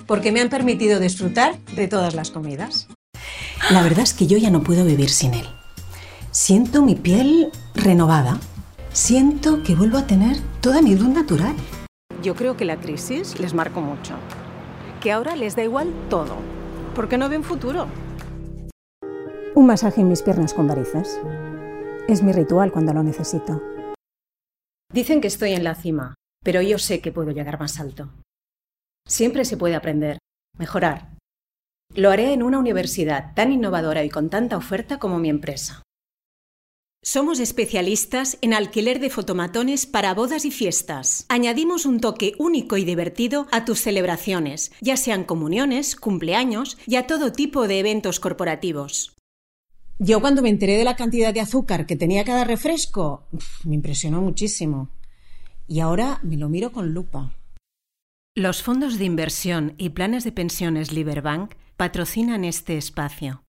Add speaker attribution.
Speaker 1: porque me han permitido disfrutar de todas las comidas.
Speaker 2: La verdad es que yo ya no puedo vivir sin él. Siento mi piel renovada. Siento que vuelvo a tener toda mi luz natural.
Speaker 1: Yo creo que la crisis les marcó mucho. Que ahora les da igual todo, porque no ven futuro.
Speaker 3: Un masaje en mis piernas con varices. Es mi ritual cuando lo necesito.
Speaker 1: Dicen que estoy en la cima, pero yo sé que puedo llegar más alto. Siempre se puede aprender, mejorar. Lo haré en una universidad tan innovadora y con tanta oferta como mi empresa. Somos especialistas en alquiler de fotomatones para bodas y fiestas. Añadimos un toque único y divertido a tus celebraciones, ya sean comuniones, cumpleaños y a todo tipo de eventos corporativos. Yo cuando me enteré de la cantidad de azúcar que tenía cada refresco, me impresionó muchísimo. Y ahora me lo miro con lupa. Los fondos de inversión y planes de pensiones Liberbank patrocinan este espacio.